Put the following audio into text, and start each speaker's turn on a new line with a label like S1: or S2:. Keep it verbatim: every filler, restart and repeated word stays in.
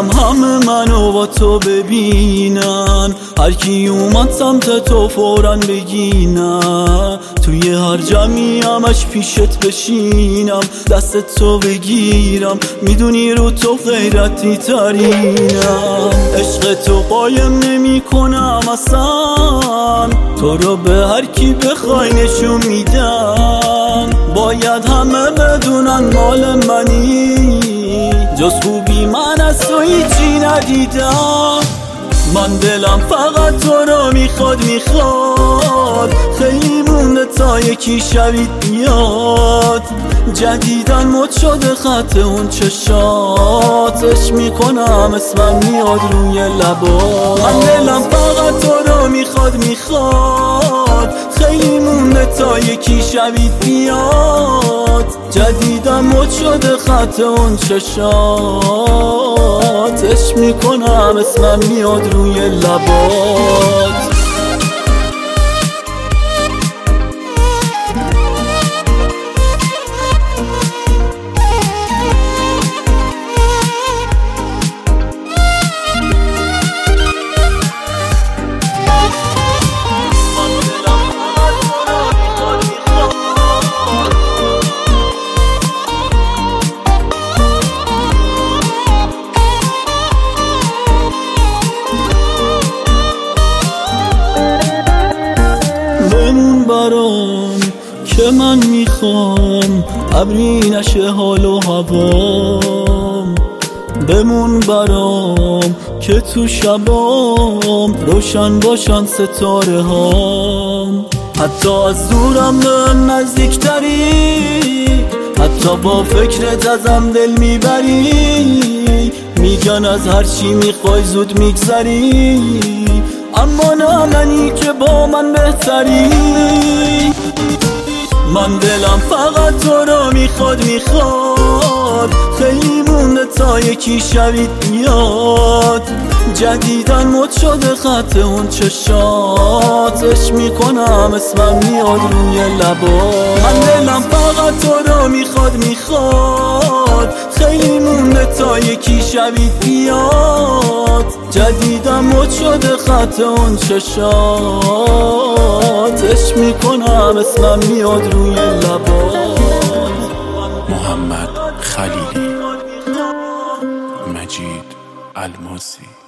S1: دلم همه منو با تو ببینن، هر کی اومد سمت تو فوراً بگی نه. توی هر جمعی همش پیشت بشینم، دست تو بگیرم، میدونی رو تو غیرتی ترینم. عشق تو قایم نمی کنم اصلا، تو رو به هر کی بخوای نشون میدم. باید همه بدونن مال منی، جز خوبی من از تو هیچی ندیدم. من دلم فقط تو رو میخواد میخواد، خیلی مونده تا یکی شبید بیاد. جدیدن مد شده خط اون چشاتش میکنم، اسمم میاد روی لبات. من دلم فقط تو رو میخواد میخواد، خیلی مونده تا یکی شبید بیاد. جدیدن مد شده خط اون چشاتش میکنم، اسمم میاد روی لبات. بمون برام که من میخوام ابری نشه حال و هوام. بمون برام که تو شبام روشن باشن ستاره هام. حتی از دورم به نزدیکتری، حتی با فکرت ازم دل میبری. میگن از هر چی میخوای زود میگذری، اما نه منی که با من بهتری. من دلم فقط تو رو میخواد میخواد، خیلی مونده تا یکی شبید بیاد. جدیدن مد شده خط اون چشاتش میکنم، اسمم میاد روی لبات. من دلم فقط تو رو میخواد میخواد، خیلی مونده تا یکی شبید بیاد. جدیدن مد شده خط اون چشاتش میکنم، اسمم میاد روی لبات.
S2: محمد خلیلی، مجید الماسی.